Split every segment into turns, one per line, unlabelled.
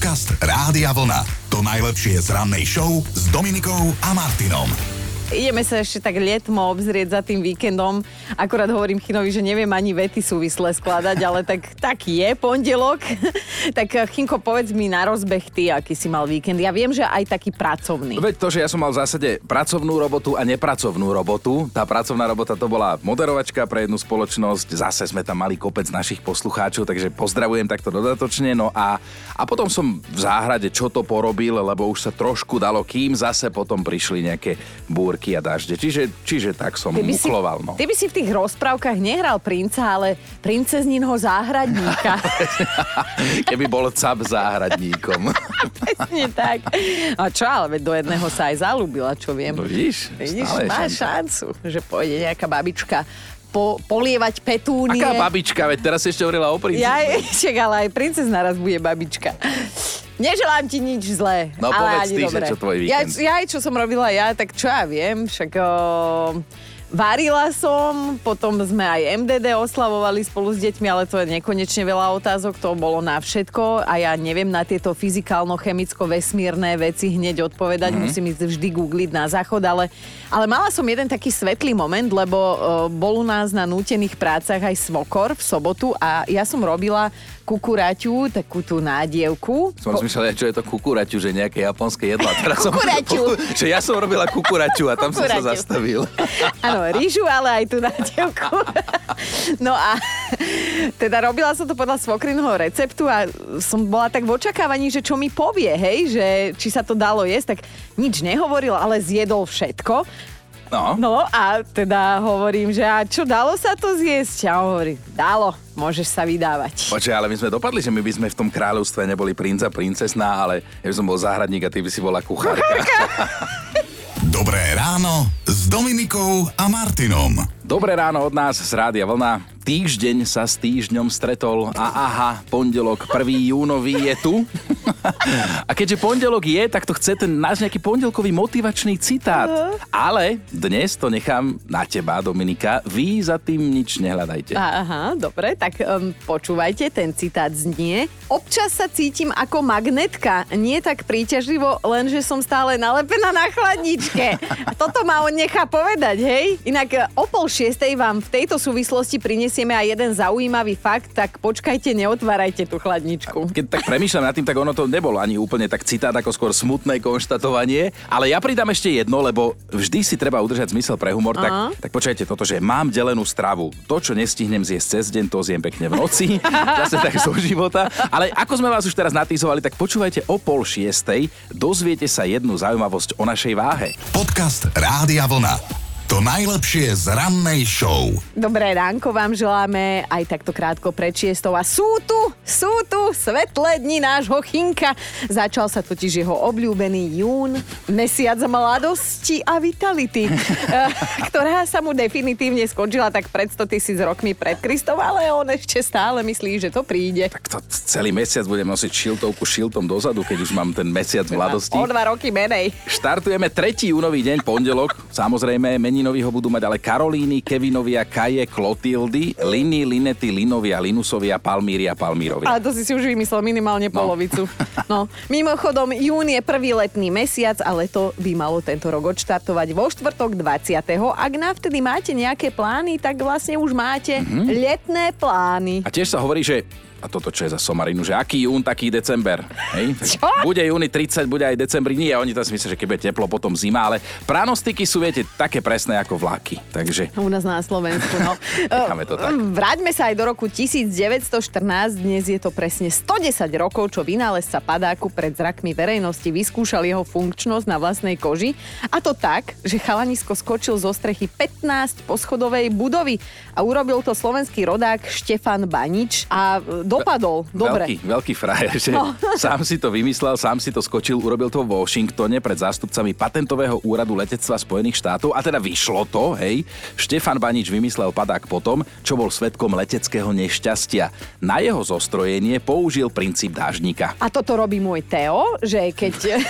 Podcast Rádia Vlna. To najlepšie z rannej show s Dominikou a Martinom.
Ideme sa ešte tak lietmo obzrieť za tým víkendom. Akurát hovorím Chinovi, že neviem ani vety súvislé skladať, ale tak je pondelok. Tak Chinko, povedz mi na rozbeh ty, aký si mal víkend. Ja viem, že aj taký pracovný.
Veď to, že ja som mal v zásade pracovnú robotu a nepracovnú robotu. Tá pracovná robota to bola moderovačka pre jednu spoločnosť. Zase sme tam mali kopec našich poslucháčov, takže pozdravujem takto dodatočne. No a potom som v záhrade čo to porobil, lebo už sa trošku dalo, kým zase potom prišli nejaké búrky a dažde. Čiže tak som mukloval. No.
Ty by si v tých rozprávkach nehral princa, ale princezninho záhradníka.
Keby bol cap záhradníkom.
Presne tak. A čo, ale do jedného sa aj zalúbila, čo viem.
No vidíš,
máš šancu, že pôjde nejaká babička polievať petúnie.
Aká babička? Veď teraz si ešte hovorila o princu.
Ale aj princezna raz bude babička. Neželám ti nič zlé.
No povedz ty, že čo tvoj víkend.
Čo som robila ja, tak čo ja viem, však varila som, potom sme aj MDD oslavovali spolu s deťmi, ale to je nekonečne veľa otázok, to bolo na všetko a ja neviem na tieto fyzikálno-chemicko-vesmírne veci hneď odpovedať, musím ísť vždy googliť na záchod, ale mala som jeden taký svetlý moment, lebo bol u nás na nútených prácach aj svokor v sobotu a ja som robila kukuraťu, takú tú nádievku.
Som rozmýšľal, čo je to kukuraťu, že nejaké japonské jedlo.
Kukuraťu.
Že ja som robila kukuraťu a tam som sa zastavil.
Áno, rýžu, ale aj tú nádievku. No a teda robila som to podľa svokrinho receptu a som bola tak v očakávaní, že čo mi povie, hej, že či sa to dalo jesť, tak nič nehovoril, ale zjedol všetko. No a teda hovorím, že a čo, dalo sa to zjesť? A hovorí, dalo, môžeš sa vydávať.
Počkaj, ale my sme dopadli, že my by sme v tom kráľovstve neboli princ a princesná, ale ja by som bol záhradník a ty by si bola kuchárka.
Dobré ráno s Dominikou a Martinom.
Dobré ráno od nás z Rádia Vlna. Týždeň sa s týždňom stretol a aha, pondelok 1. júnový je tu. A keďže pondelok je, tak to chce ten náš nejaký pondelkový motivačný citát. Ale dnes to nechám na teba, Dominika. Vy za tým nič nehľadajte.
Aha, dobre, tak počúvajte, ten citát znie. Občas sa cítim ako magnetka, nie tak príťažlivo, lenže som stále nalepená na chladničke. Toto ma on nechá povedať, hej? Inak o 5:30 vám v tejto súvislosti prinesieme aj jeden zaujímavý fakt, tak počkajte, neotvárajte tú chladničku.
Keď tak premýšľam nad tým, tak ono to nebolo ani úplne tak citát, ako skôr smutné konštatovanie. Ale ja pridám ešte jedno, lebo vždy si treba udržať zmysel pre humor. Tak počkajte toto, že mám delenú stravu. To, čo nestihnem zjesť cez deň, to zjem pekne v noci. Zase tak zo života. Ale ako sme vás už teraz natýzovali, tak počúvajte o 5:30. Dozviete sa jednu zaujímavosť o našej váhe.
Podcast Rádia Vlna. To najlepšie z rannej show.
Dobré ránko vám želáme aj takto krátko pred 6:00 a sú tu svetlé dni nášho Chinka. Začal sa totiž jeho obľúbený jún, mesiac mladosti a vitality, ktorá sa mu definitívne skončila tak pred 100 000 rokmi pred Kristom, ale on ešte stále myslí, že to príde.
Tak to celý mesiac budem nosiť šiltovku šiltom dozadu, keď už mám ten mesiac mladosti.
O 2 roky menej.
Štartujeme 3. júnový deň, pondelok. Samozrejme, meninoví ho budú mať ale Karolíny, Kevinovia, Kaje, Klotildy, Liny, Linety, Linovia, Linusovia, Palmíria, Palmírovia.
Ale to si už vymyslel minimálne polovicu. No. Mimochodom, jún je prvý letný mesiac a leto by malo tento rok odštartovať vo štvrtok 20. Ak navtedy máte nejaké plány, tak vlastne už máte letné plány.
A tiež sa hovorí, že a toto čo je za somarinu, že aký jún, taký december. Hej?
Čo?
Bude júni 30, bude aj decembri. Nie, oni tam si myslia, že keď bude teplo, potom zima, ale pranostiky sú, viete, také presné ako vlaky. Takže
u nás na Slovensku, no.
Necháme to tak.
Vráťme sa aj do roku 1914. Dnes je to presne 110 rokov, čo vynálezca padáku pred zrakmi verejnosti vyskúšal jeho funkčnosť na vlastnej koži. A to tak, že chalanisko skočil zo strechy 15 poschodovej budovy a urobil to slovenský rodák Štefan Banič a dopadol. Dobre.
Veľký frajer, že sám si to vymyslel, sám si to skočil, urobil to v Washingtone pred zástupcami patentového úradu letectva Spojených štátov a teda vyšlo to, hej. Štefan Banič vymyslel padák potom, čo bol svedkom leteckého nešťastia. Na jeho zostrojenie použil princíp dážnika.
A toto robí môj Teo, že keď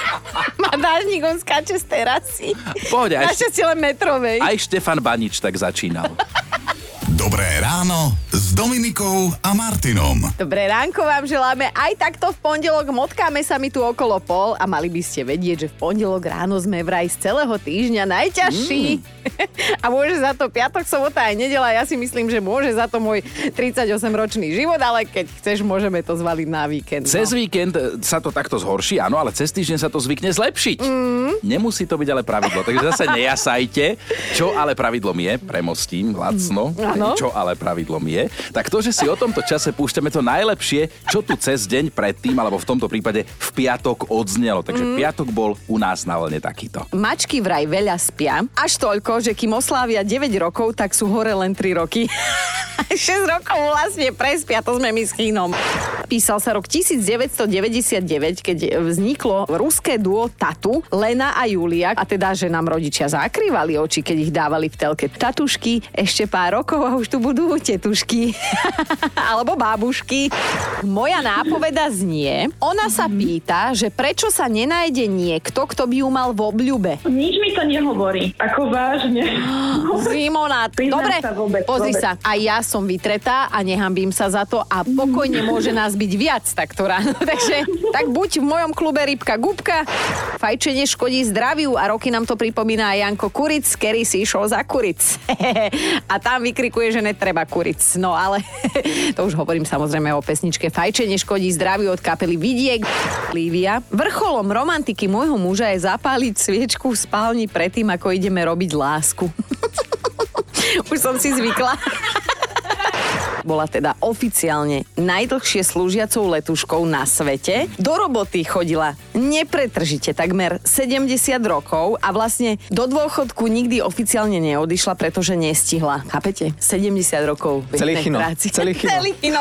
má dážnik, on skáče z terasy.
Poď,
našťastie len metrovej.
Aj Štefan Banič tak začínal.
Dobré ráno s Dominikou a Martinom.
Dobré ránko vám želáme. Aj takto v pondelok motkáme sa mi tu okolo pol a mali by ste vedieť, že v pondelok ráno sme vraj z celého týždňa najťažší. A môže za to piatok, sobota aj nedeľa. Ja si myslím, že môže za to môj 38-ročný život, ale keď chceš, môžeme to zvaliť na víkend. No.
Cez víkend sa to takto zhorší, áno, ale cez týždeň sa to zvykne zlepšiť. Nemusí to byť ale pravidlo, takže zase nejasajte. Čo ale pravidlom je, premostím lacno, čo ale pravidlom je, tak to, že si o tomto čase púšťame to najlepšie, čo tu cez deň predtým, alebo v tomto prípade v piatok odznelo. Takže piatok bol u nás na vlne takýto.
Mačky vraj veľa spia, až toľko, že kým oslávia 9 rokov, tak sú hore len 3 roky. 6 rokov vlastne prespia, to sme my s Chínom. Písal sa rok 1999, keď vzniklo ruské duo Tatu, Lena a Julia, a teda, že nám rodičia zakrývali oči, keď ich dávali v telke. Tatušky, ešte pár rokov a už tu budú tetušky. Alebo bábušky. Moja nápoveda znie, ona sa pýta, že prečo sa nenájde niekto, kto by ju mal v obľúbe.
Nič mi to nehovorí. Ako vážne.
Simona, dobre, pozri sa. A ja som vytretá a nehambím sa za to a pokojne môže nás byť viac takto ráno. Takže tak buď v mojom klube Rybka Gubka. Fajčenie škodí zdraviu a roky nám to pripomína aj Janko Kuric, kedy si išiel za kuric. A tam vykrikuje, že netreba kuric. No ale to už hovorím samozrejme o pesničke Fajčenie škodí zdraviu od kapely Vidiek. Lívia. Vrcholom romantiky môjho muža je zapáliť sviečku v spálni predtým, ako ideme robiť lásku. Už som si zvykla. Bola teda oficiálne najdlhšie slúžiacou letuškou na svete. Do roboty chodila nepretržite takmer 70 rokov a vlastne do dôchodku nikdy oficiálne neodišla, pretože nestihla. Chápete? 70 rokov.
Celý chino.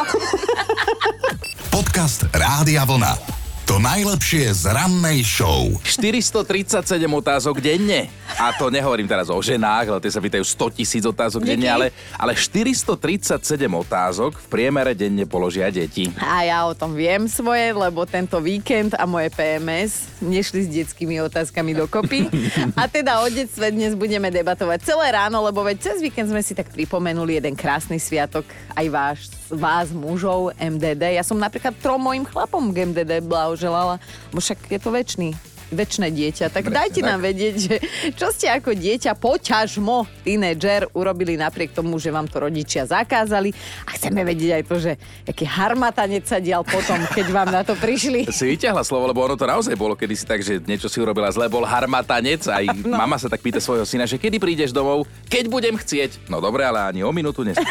Podcast Rádia Vlna. To najlepšie z rannej show.
437 otázok denne. A to nehovorím teraz o ženách, ale tie sa pýtajú 100 000 otázok denne, ale 437 otázok v priemere denne položia deti.
A ja o tom viem svoje, lebo tento víkend a moje PMS nešli s detskými otázkami dokopy. A teda o detstve dnes budeme debatovať celé ráno, lebo veď cez víkend sme si tak pripomenuli jeden krásny sviatok, aj vás mužov, MDD. Ja som napríklad 3 mojim chlapom k MDD blahoželala, bo však je to večné dieťa. Tak dajte nám vedieť, že čo ste ako dieťa poťažmo tínedžer urobili napriek tomu, že vám to rodičia zakázali. A chceme vedieť aj to, že aký harmatanec sa dial potom, keď vám na to prišli.
Si vyťahla slovo, lebo ono to naozaj bolo kedysi tak, že niečo si urobila zle, bol harmatanec. Aj mama sa tak pýta svojho syna, že kedy prídeš domov, keď budem chcieť. No dobre, ale ani o minútu neskôr.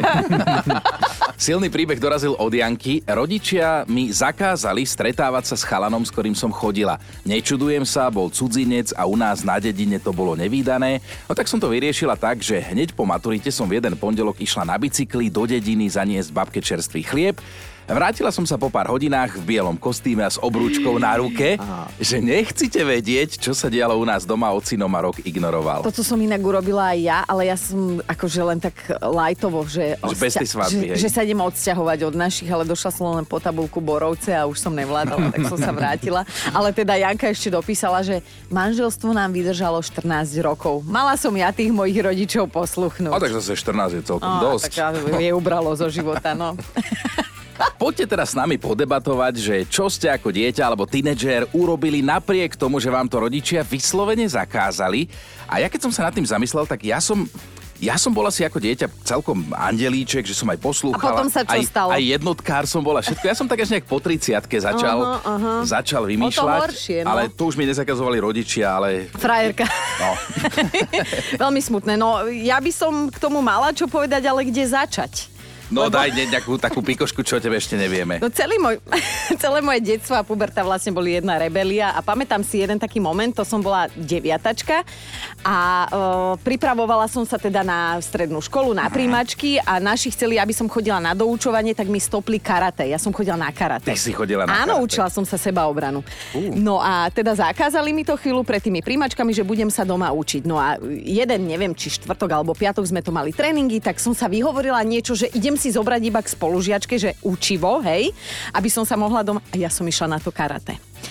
Silný príbeh dorazil od Janky. Rodičia mi zakázali stretávať sa s chalanom, s ktorým som chodila. Nečudujem sa, bol cudzinec a u nás na dedine to bolo nevídané. No tak som to vyriešila tak, že hneď po maturite som v jeden pondelok išla na bicykli do dediny zaniesť babke čerstvý chlieb. Vrátila som sa po pár hodinách v bielom kostýme a s obrúčkou na ruke, že nechcete vedieť, čo sa dialo u nás doma, ocino ma rok ignoroval.
Toto som inak urobila aj ja, ale ja som akože len tak lajtovo, že
bez tej svadby,
že sa idem odsťahovať od našich, ale došla som len po tabulku Borovce a už som nevládala, tak som sa vrátila. Ale teda Janka ešte dopísala, že manželstvo nám vydržalo 14 rokov. Mala som ja tých mojich rodičov posluchnúť.
A tak zase 14 je celkom dosť.
Tak je ubralo zo života, no.
Poďte teraz s nami podebatovať, že čo ste ako dieťa alebo tínedžer urobili napriek tomu, že vám to rodičia vyslovene zakázali. A ja keď som sa nad tým zamyslel, tak ja som bol asi ako dieťa celkom andelíček, že som aj poslúchal.
A potom sa čo stalo?
Aj jednotkár som bol a všetko. Ja som tak až nejak po 30-ke začal vymýšľať.
Horšie, no.
Ale to už mi nezakazovali rodičia, ale...
Frajerka.
No.
Veľmi smutné. No, ja by som k tomu mala čo povedať, ale kde začať?
No daj nejakú takú pikošku, čo o tebe ešte nevieme.
No celé moje detstvo a puberta vlastne boli jedna rebelia a pamätám si jeden taký moment, to som bola 9-tačka a pripravovala som sa teda na strednú školu, na príjmačky a naši chceli, aby som chodila na doučovanie, tak mi stopli karate. Ja som chodila na karate.
Ty si chodila na karate?
Áno, učila som sa sebaobranu. No a teda zakázali mi to chvíľu pred tými príjmačkami, že budem sa doma učiť. No a jeden, neviem, či štvrtok alebo piatok sme to mali tréningy, tak som sa vyhovorila niečo, že idem si zobrať iba k spolužiačke, že učivo, hej, aby som sa mohla doma... A ja som išla na to karate.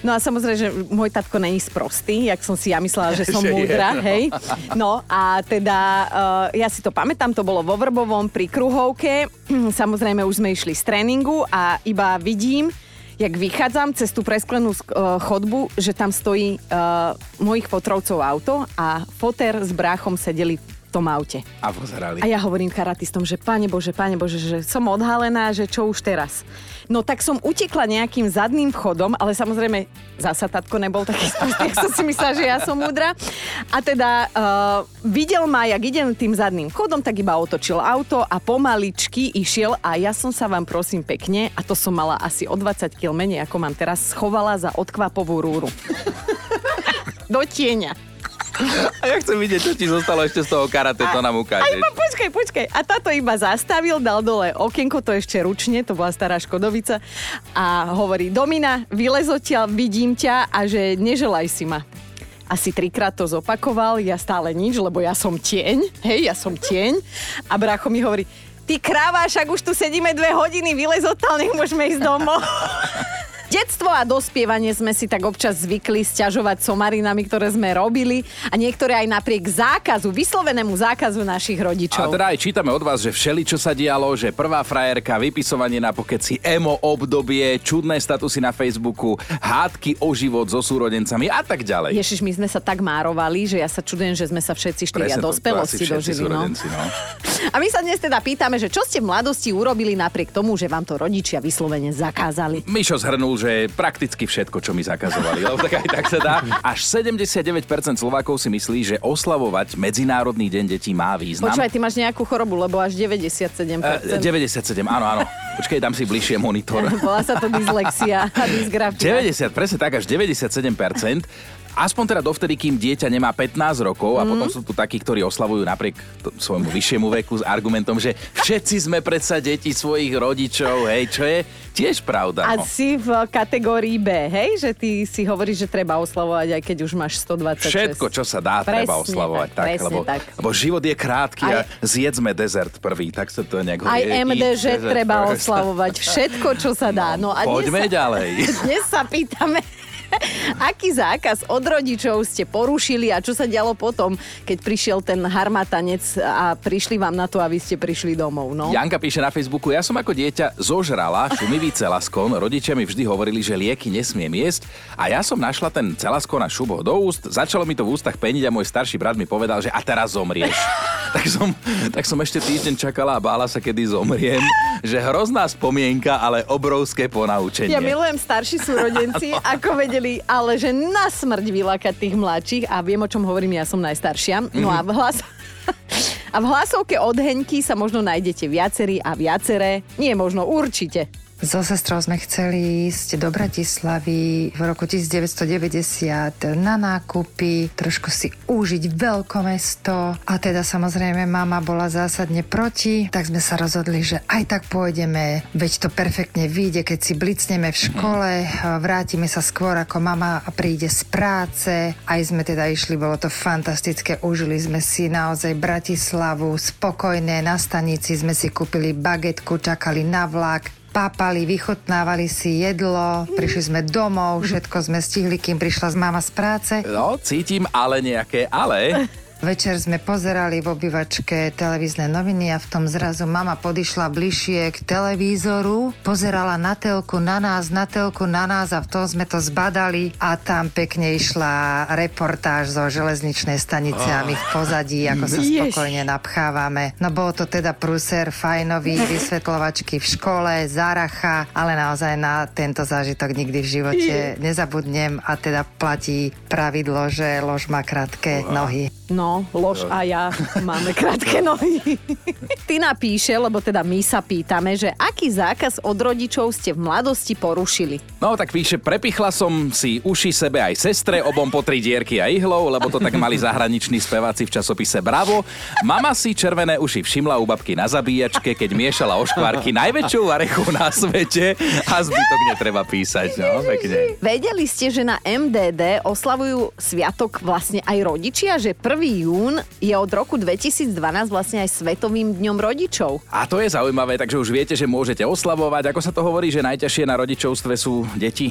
No a samozrejme, že môj tatko není sprostý, jak som si ja myslela, že som múdra, hej. No a teda ja si to pamätám, to bolo vo Vrbovom pri Kruhovke. Samozrejme už sme išli z tréningu a iba vidím, jak vychádzam cez tú presklenú chodbu, že tam stojí mojich fotrovcov auto a foter s bráchom sedeli v tom aute.
A pozerali.
A ja hovorím karatistom, že Pane Bože, že som odhalená, že čo už teraz. No tak som utekla nejakým zadným vchodom, ale samozrejme zasa tatko nebol taký sprostý, jak som si myslela, že ja som múdra. A teda videl ma, jak idem tým zadným vchodom, tak iba otočil auto a pomaličky išiel a ja som sa vám prosím pekne, a to som mala asi o 20 kg menej, ako mám teraz, schovala za odkvapovú rúru. Do tieňa.
A ja chcem vidieť, čo ti zostalo ešte z toho karate, to nám ukážeš.
Počkaj. A táto iba zastavil, dal dole okienko, to ešte ručne, to bola stará Škodovica. A hovorí, Domina, vylez odtiaľ, vidím ťa a že neželaj si ma. Asi 3-krát to zopakoval, ja stále nič, lebo ja som tieň. A brácho mi hovorí, ty kráva, však už tu sedíme 2 hodiny, vylez odtiaľ, nech môžeme ísť domov. Detstvo a dospievanie sme si tak občas zvykli sťažovať somarinami, ktoré sme robili a niektoré aj napriek zákazu, vyslovenému zákazu našich rodičov.
A teda aj čítame od vás, že všeličo sa dialo, že prvá frajerka, vypisovanie na pokeci, emo obdobie, čudné statusy na Facebooku, hádky o život so súrodencami a tak ďalej.
Ježiš, my sme sa tak márovali, že ja sa čudujem, že sme sa všetci 4 dospelosti dožili. No. A my sa dnes teda pýtame, že čo ste v mladosti urobili napriek tomu, že vám to rodičia vyslovene zakázali.
Mišo zhrnul, že prakticky všetko, čo mi zakazovali, lebo tak aj tak sa dá. Až 79% Slovákov si myslí, že oslavovať Medzinárodný deň detí má význam.
Počúvaj, ty máš nejakú chorobu, lebo až 97%.
97, áno. Počkaj, dám si bližšie monitor.
Volá sa to dyslexia a dysgrafia.
90, presne tak, až 97%. Aspoň teda dovtedy, kým dieťa nemá 15 rokov a potom sú tu takí, ktorí oslavujú napriek svojmu vyššiemu veku s argumentom, že všetci sme predsa deti svojich rodičov, hej, čo je tiež pravda.
A si v kategórii B, hej, že ty si hovoríš, že treba oslavovať, aj keď už máš 126.
Všetko, čo sa dá, treba oslavovať. Lebo život je krátky a zjedzme dezert prvý, tak sa to nejak hovorí.
Aj MDŽ treba oslavovať, všetko, čo sa dá. No, a
poďme ďalej.
Dnes sa pýtame, aký zákaz od rodičov ste porušili a čo sa dialo potom, keď prišiel ten harmatanec a prišli vám na to, aby ste prišli domov, no?
Janka píše na Facebooku, ja som ako dieťa zožrala šumivý celaskon, rodičia mi vždy hovorili, že lieky nesmiem jesť a ja som našla ten celaskon a šup ho do úst, začalo mi to v ústach peniť a môj starší brat mi povedal, že a teraz zomrieš. tak som ešte týždeň čakala a bála sa, kedy zomriem, že hrozná spomienka, ale obrovské ponaučenie.
Ja milujem starší súrodenci, ako vedeli, ale že na smrť vylákať tých mladších a viem, o čom hovorím, ja som najstaršia. No a v hlasovke od Heňky sa možno nájdete viacerí a viaceré, nie možno, určite.
So sestrou sme chceli ísť do Bratislavy v roku 1990 na nákupy, trošku si užiť veľkomesto a teda samozrejme mama bola zásadne proti, tak sme sa rozhodli, že aj tak pôjdeme, veď to perfektne vyjde, keď si blicneme v škole, vrátime sa skôr ako mama príde z práce, aj sme teda išli, bolo to fantastické, užili sme si naozaj Bratislavu, spokojné, na stanici sme si kúpili bagetku, čakali na vlak, pápali, vychutnávali si jedlo, prišli sme domov, všetko sme stihli, kým prišla mama z práce.
No, cítim ale nejaké ale.
Večer sme pozerali v obývačke televízne noviny a v tom zrazu mama podišla bližšie k televízoru, pozerala na telku na nás a v tom sme to zbadali a tam pekne išla reportáž zo železničnej stanice a my v pozadí, ako sa spokojne napchávame. No bolo to teda prúser fajnový, vysvetľovačky v škole, záracha, ale naozaj na tento zážitok nikdy v živote nezabudnem a teda platí pravidlo, že lož má krátke nohy.
No, lož a ja máme krátke nohy. Ty napíše, lebo teda my sa pýtame, že aký zákaz od rodičov ste v mladosti porušili?
No, tak píše, prepichla som si uši sebe aj sestre, obom po 3 dierky a ihlou, lebo to tak mali zahraniční speváci v časopise Bravo. Mama si červené uši všimla u babky na zabíjačke, keď miešala oškvárky najväčšou varechu na svete a zbytok netreba písať, no, pekne.
Vedeli ste, že na MDD oslavujú sviatok vlastne aj rodičia, že jún je od roku 2012 vlastne aj Svetovým dňom rodičov.
A to je zaujímavé, takže už viete, že môžete oslavovať. Ako sa to hovorí, že najťažšie na rodičovstve sú deti?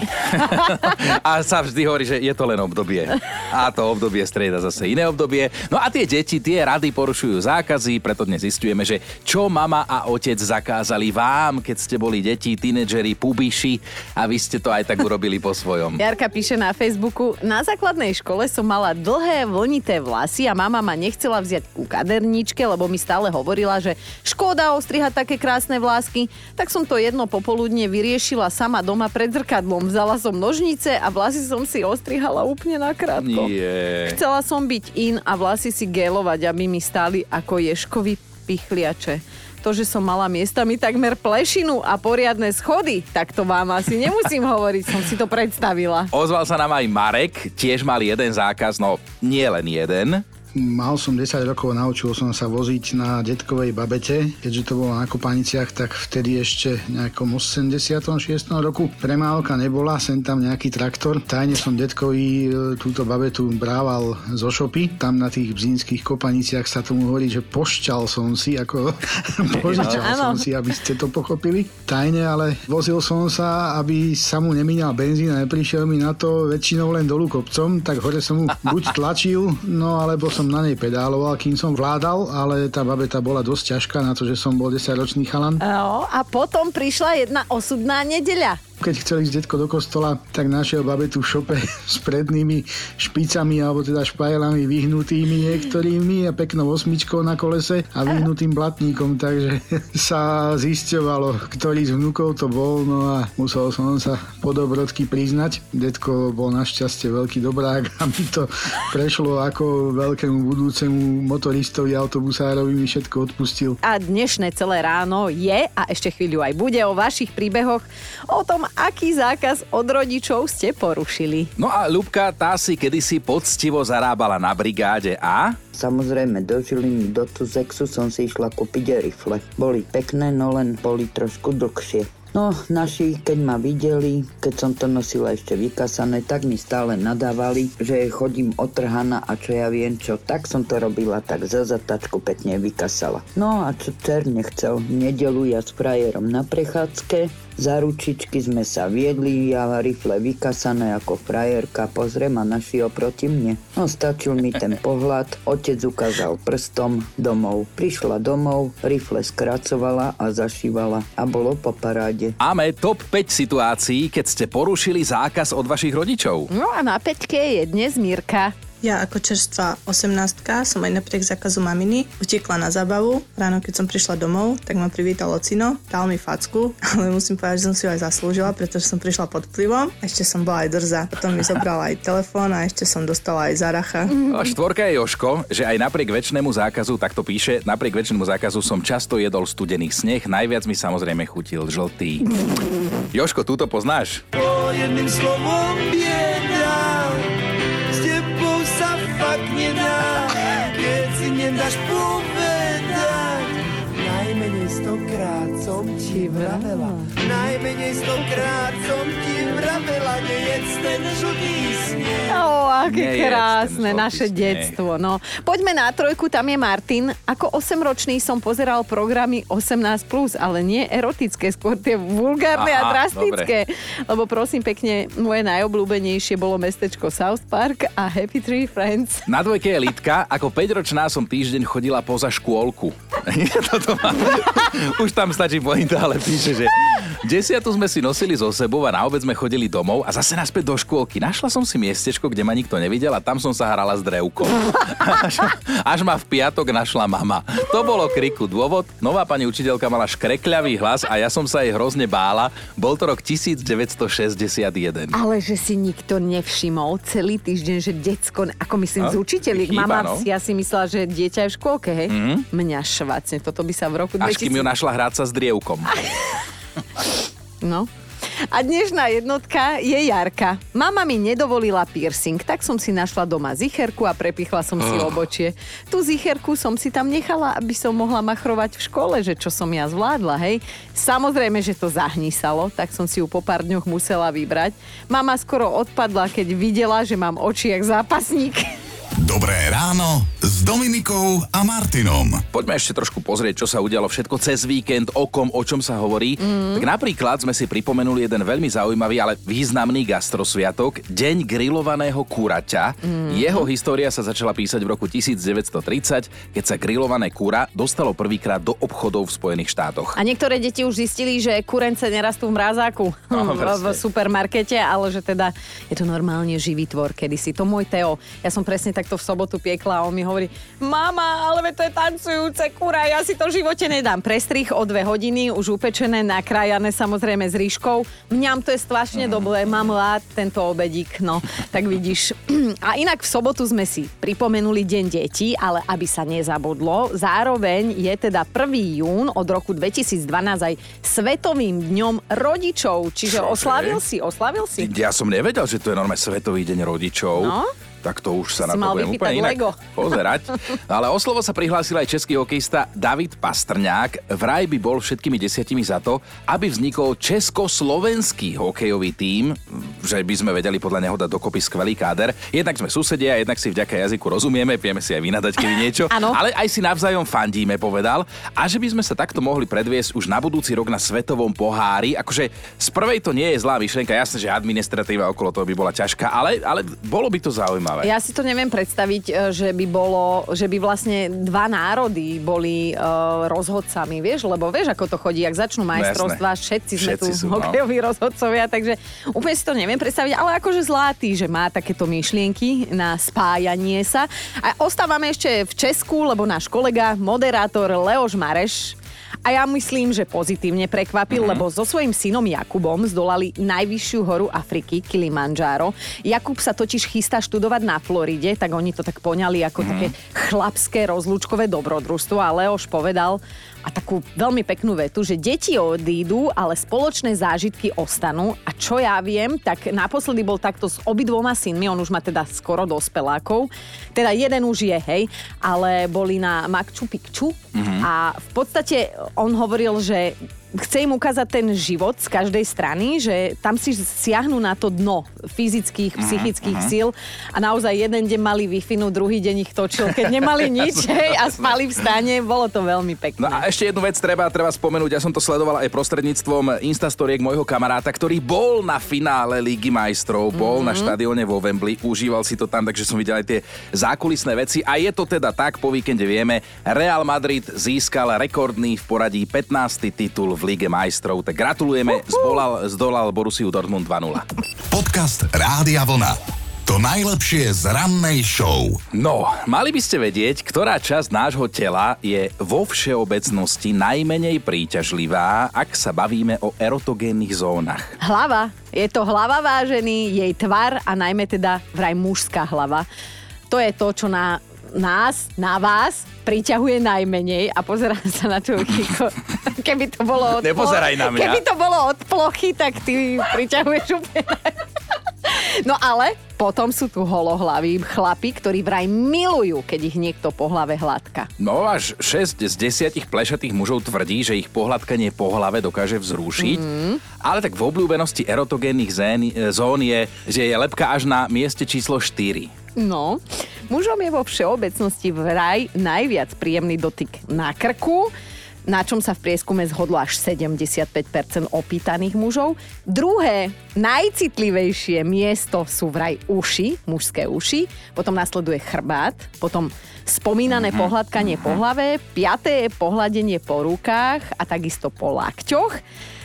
A sa vždy hovorí, že je to len obdobie. A to obdobie strieda zase iné obdobie. No a tie deti, tie rady porušujú zákazy, preto dnes zistujeme, že čo mama a otec zakázali vám, keď ste boli deti, tínedžeri, pubiši a vy ste to aj tak urobili po svojom.
Jarka píše na Facebooku: na základnej škole som mala dlhé vlnité vlasy a mama ma nechcela vziať ku kaderníčke, lebo mi stále hovorila, že škoda ostrihať také krásne vlásky. Tak som to jedno popoludne vyriešila sama doma pred zrkadlom. Vzala som nožnice a vlasy som si ostrihala úplne nakrátko. Chcela som byť in a vlasy si gelovať, aby mi stáli ako ješkovi pichliače. To, že som mala miestami takmer plešinu a poriadne schody, tak to vám asi nemusím hovoriť, som si to predstavila.
Ozval sa nám aj Marek, tiež mal jeden zákaz, no nie len jeden.
Mal som 10 rokov, naučil som sa voziť na detkovej babete, keďže to bolo na Kopaniciach, tak vtedy ešte nejakom 86. roku premávka nebola, sem tam nejaký traktor. Tajne som detkovi túto babetu brával zo šopy, tam na tých bzínskych Kopaniciach sa tomu hovorí, že pošťal som si, ako požičal som si, aby ste to pochopili. Tajne, ale vozil som sa, aby sa mu nemíňal benzín a neprišiel mi na to väčšinou len dolu kopcom, tak hore som mu buď tlačil, no alebo som na nej pedáloval, kým som vládal, ale tá babeta bola dosť ťažká na to, že som bol 10-ročný chalan.
No, a potom prišla jedna osudná nedeľa.
Keď chcel ísť detko do kostola, tak našiel babetu v šope s prednými špicami, alebo teda špajlami vyhnutými niektorými a peknou osmičkou na kolese a vyhnutým blatníkom, takže sa zisťovalo, ktorý z vnukov to bol, no a musel som sa po dobrodky priznať. Detko bol našťastie veľký dobrák a mi to prešlo ako veľkému budúcemu motoristovi, autobusárovi, mi všetko odpustil.
A dnešné celé ráno je, a ešte chvíľu aj bude, o vašich príbehoch, o tom, aký zákaz od rodičov ste porušili.
No a Ľubka, tá si kedysi poctivo zarábala na brigáde a...
Samozrejme, do Žiliny, do Tuzexu som si išla kúpiť rifle. Boli pekné, no len boli trošku dlhšie. No, naši, keď ma videli, keď som to nosila ešte vykasané, tak mi stále nadávali, že chodím otrhaná a čo ja viem čo. Tak som to robila, tak za zatačku pekne vykasala. No a čo čer nechcel, v nedeľu ja s frajerom na prechádzke, za ručičky sme sa viedli, ja rifle vykasané ako frajerka, pozriem a naši oproti mne. No stačil mi ten pohľad, otec ukázal prstom domov. Prišla domov, rifle skracovala a zašívala a bolo po paráde.
Máme top 5 situácií, keď ste porušili zákaz od vašich rodičov.
No a na 5 je dnes Mirka.
Ja ako čerstvá 18-ka som aj napriek zákazu maminy utekla na zábavu. Ráno, keď som prišla domov, tak ma privítal ocino, dal mi facku, ale musím povedať, že som si ju aj zaslúžila, pretože som prišla pod vplyvom. Ešte som bola aj drzá. Potom mi zobral aj telefón a ešte som dostala aj záracha.
A štvorka je Jožko, že aj napriek väčšnému zákazu, tak to píše, napriek väčšnému zákazu som často jedol studený sneh, najviac mi samozrejme chutil žltý. Jožko, túto poznáš?
Po jedným slovom bieda, s tebou sa fakt nedá, keď si nedáš povedať. Najmenej 100-krát som ti vravela, najmenej 100-krát som ti vravela, nejedz ten žltý sneh.
Aké krásne naše detstvo. No. Poďme na 3, tam je Martin. Ako 8-ročný som pozeral programy 18+, ale nie erotické, skôr tie vulgárne a drastické. Dobre. Lebo prosím pekne, moje najobľúbenejšie bolo mestečko South Park a Happy Tree Friends.
Na 2 je Lidka. Ako 5-ročná som týždeň chodila poza škôlku. Už tam stačí pointa, ale píše, že 10 sme si nosili so sebou a na obed sme chodili domov a zase naspäť do škôlky. Našla som si miestečko, kde ma nikto nevidel a tam som sa hrala s drevkom. Až ma v piatok našla mama. To bolo kriku. Dôvod? Nová pani učiteľka mala škrekľavý hlas a ja som sa jej hrozne bála. Bol to rok 1961.
Ale že si nikto nevšimol celý týždeň, že decko, ako myslím z učiteľiek, mama ja si myslela, že dieťa je v škôlke, hej? Mňa švacne, toto by sa v roku 2000...
Až kým ju našla hrať sa s drievkom.
No. A dnešná jednotka je Jarka. Mama mi nedovolila piercing, tak som si našla doma zicherku a prepichla som si obočie. Tú zicherku som si tam nechala, aby som mohla machrovať v škole, že čo som ja zvládla, hej. Samozrejme, že to zahnísalo, tak som si ju po pár dňoch musela vybrať. Mama skoro odpadla, keď videla, že mám oči jak zápasník.
Dobré ráno s Dominikou a Martinom.
Poďme ešte trošku pozrieť, čo sa udialo všetko cez víkend, o čom sa hovorí. Tak napríklad sme si pripomenuli jeden veľmi zaujímavý, ale významný gastrosviatok, Deň grillovaného kuraťa. Jeho história sa začala písať v roku 1930, keď sa grillované kura dostalo prvýkrát do obchodov v Spojených štátoch.
A niektoré deti už zistili, že kurence nerastú v mrazáku v supermarkete, ale že teda je to normálne živý tvor, kedysi. To môj Teo. Ja som presne takto v sobotu piekla a on mi hovorí: mama, ale to je tancujúce kura, ja si to v živote nedám. Prestrih o 2 hodiny, už upečené, nakrájané samozrejme s rýžkou. Mňam to je strašne dobré, mám rád tento obedík, no, tak vidíš. A inak v sobotu sme si pripomenuli Deň detí, ale aby sa nezabudlo, zároveň je teda 1. jún od roku 2012 aj Svetovým dňom rodičov. Čiže oslavil si?
Ja som nevedel, že to je normálne Svetový deň rodičov.
No?
Tak to už sa na to budem
úplne
úplne inak
Lego
pozerať. Ale o slovo sa prihlásil aj český hokejista David Pastrňák. Vraj by bol všetkými 10 za to, aby vznikol československý hokejový tím, že by sme vedeli podľa neho dať dokopy skvelý káder. Jednak sme susedia, jednak si vďaka jazyku rozumieme, vieme si aj vynadať kedy niečo, ale aj si navzájom fandíme, povedal. A že by sme sa takto mohli predviesť už na budúci rok na svetovom pohári. Akože z prvej to nie je zlá myšlienka, jasné, že administratíva okolo toho by bola ťažká, ale bolo by to zaujímavé.
Ja si to neviem predstaviť, že by vlastne 2 národy boli rozhodcami, vieš, lebo vieš, ako to chodí, ak začnú majstrovstvá, všetci sme tu hokejoví rozhodcovia, takže úplne si to neviem predstaviť, ale akože zlatý, že má takéto myšlienky na spájanie sa. A ostávame ešte v Česku, lebo náš kolega, moderátor Leoš Mareš, a ja myslím, že pozitívne prekvapil, lebo so svojím synom Jakubom zdolali najvyššiu horu Afriky, Kilimanjaro. Jakub sa totiž chystá študovať na Floride, tak oni to tak poňali ako také chlapské rozlúčkové dobrodružstvo. A Leoš povedal a takú veľmi peknú vetu, že deti odídu, ale spoločné zážitky ostanú. A čo ja viem, tak naposledy bol takto s obidvoma synmi, on už má teda skoro dospelákov. Teda jeden už je, hej, ale boli na Machu Picchu a v podstate on hovoril, že chce im ukázať ten život z každej strany, že tam si siahnu na to dno fyzických, psychických síl a naozaj jeden deň mali Wi-Fi, druhý deň ich točil, keď nemali nič a spali v stane, bolo to veľmi pekné.
No a ešte jednu vec treba spomenúť, ja som to sledoval aj prostredníctvom Instastoriek môjho kamaráta, ktorý bol na finále Ligy majstrov, bol na štadióne vo Wembley, užíval si to tam, takže som videl aj tie zákulisné veci a je to teda tak, po víkende vieme, Real Madrid získal rekordný v poradí 15. titul v Lige majstrov. Tak gratulujeme, zdolal Borussiu Dortmund 2-0.
Podcast Rádia Vlna. To najlepšie z rannej show.
No, mali by ste vedieť, ktorá časť nášho tela je vo všeobecnosti najmenej príťažlivá, ak sa bavíme o erotogénnych zónach.
Hlava. Je to hlava, vážený, jej tvar a najmä teda vraj mužská hlava. To je to, čo na vás priťahuje najmenej a pozerám sa na tú Kiko. Keby to bolo od
Nepozeraj na mňa.
Keby to bolo od plochy, tak ty priťahuješ úplne. No ale potom sú tu holohlaví chlapi, ktorí vraj milujú, keď ich niekto po hlave hladka.
No až 6 z 10 plešatých mužov tvrdí, že ich pohľadkanie po hlave dokáže vzrušiť. Ale tak v obľúbenosti erotogénnych zón je, že je lebka až na mieste číslo 4.
No, mužom je vo všeobecnosti vraj najviac príjemný dotyk na krku, na čom sa v prieskume zhodlo až 75% opýtaných mužov. Druhé, najcitlivejšie miesto sú vraj uši, mužské uši, potom nasleduje chrbát, potom spomínané pohľadkanie po hlave, 5. je pohľadenie po rukách a takisto po lakťoch.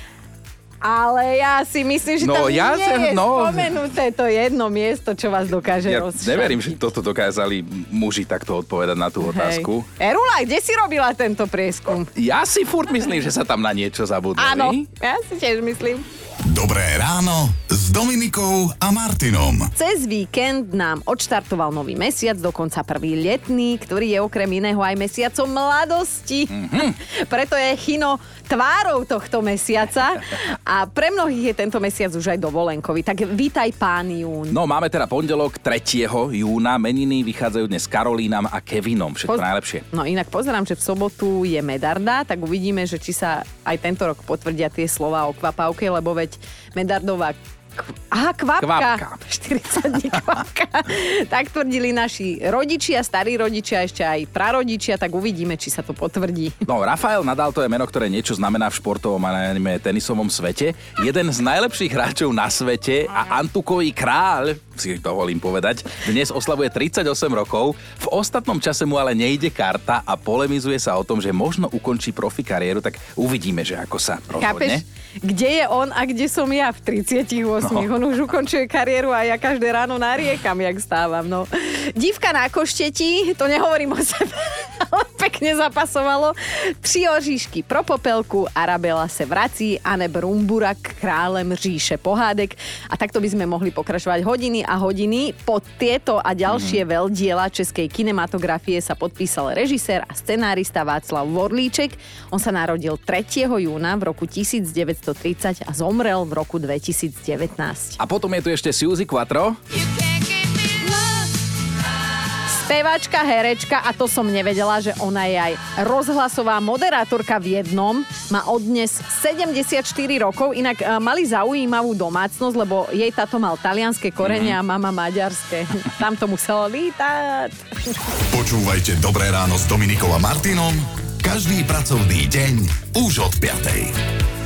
Ale ja si myslím, že tam nie je spomenuté to jedno miesto, čo vás dokáže rozšťať.
Ja neverím, že toto dokázali muži takto odpovedať na tú otázku.
Erula, kde si robila tento prieskum?
Ja si furt myslím, že sa tam na niečo zabudli.
Áno, ja si tiež myslím.
Dobré ráno s Dominikou a Martinom.
Cez víkend nám odštartoval nový mesiac, dokonca prvý letný, ktorý je okrem iného aj mesiacom mladosti. Preto je Chino tvárou tohto mesiaca a pre mnohých je tento mesiac už aj dovolenkový. Tak vítaj, pán Jún.
No, máme teda pondelok 3. júna, meniny vychádzajú dnes Karolínam a Kevinom. Všetko najlepšie.
No inak pozerám, že v sobotu je Medarda, tak uvidíme, že či sa aj tento rok potvrdia tie slová o kvapavke, lebo veď Medardová Kvapka. 40 dní kvapka. Tak tvrdili naši rodičia, starí rodičia, ešte aj prarodičia, tak uvidíme, či sa to potvrdí.
No, Rafael Nadal to je meno, ktoré niečo znamená v športovom a najmä tenisovom svete. Jeden z najlepších hráčov na svete a antukový kráľ, si dovolím povedať, dnes oslavuje 38 rokov. V ostatnom čase mu ale nejde karta a polemizuje sa o tom, že možno ukončí profi kariéru, tak uvidíme, že ako sa rozhodne.
Chápeš? Kde je on a kde som ja v 38? No. On už ukončuje kariéru a ja každé ráno nariekam, jak stávam. No. Dívka na košteti, to nehovorím o sebe, ale pekne zapasovalo. 3 oříšky pro popelku, Arabela se vrací, Aneb Rumburak králem říše pohádek. A takto by sme mohli pokračovať hodiny a hodiny. Pod tieto a ďalšie veľdiela českej kinematografie sa podpísal režisér a scenárista Václav Vorlíček. On sa narodil 3. júna v roku 1930 a zomrel v roku 2019.
A potom je tu ešte Suzy Quatro.
Speváčka, herečka, a to som nevedela, že ona je aj rozhlasová moderátorka v jednom. Má od dnes 74 rokov, inak mali zaujímavú domácnosť, lebo jej táto mal talianske korene a mama maďarské. Tam to muselo lítať.
Počúvajte Dobré ráno s Dominikou a Martinom každý pracovný deň už od 5.